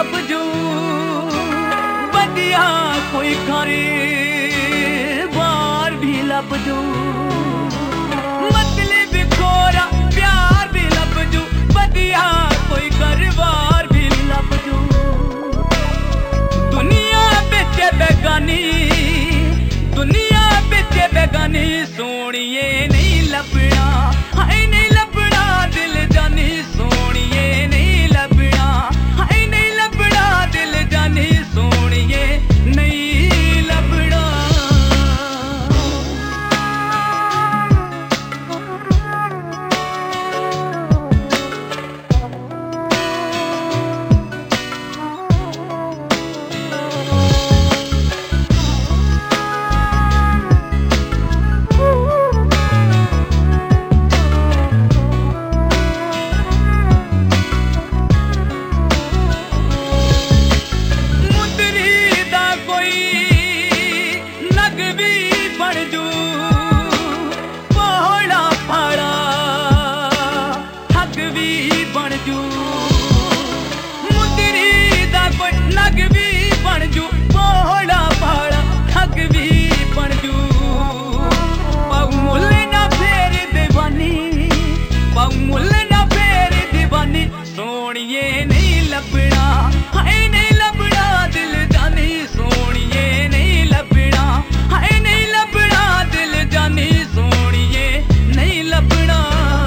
लपजू बदिया कोई करे बार भी लपजू मतलब खोरा प्यार भी लपजू बदिया कोई करे बार भी लपजू दुनिया बिच बेगानी सोनिए नहीं लभना हाय नहीं लभना दिल जानी सोनिए नहीं लभना हाय नहीं लभना दिल जानी सोनिए नहीं लभना सोनिए नहीं लभना हाय नहीं लभना दिल जानी सोनिए नहीं लभना हाय नहीं लभना दिल जानी सोनिए नहीं लभना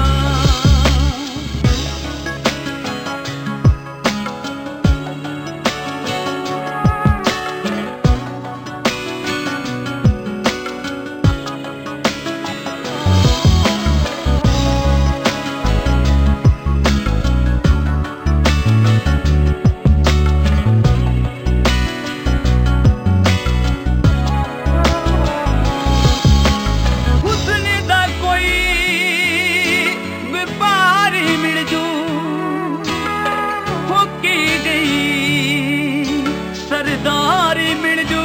सरदारी मिल जू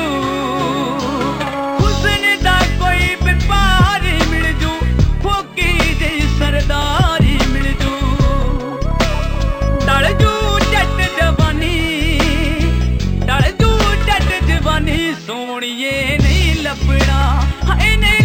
हुस्न दा कोई व्यापारी मिल जू खोकी जई सरदारी मिल जू डल जू जट जवानी सोनिए नहीं लभना हाय नहीं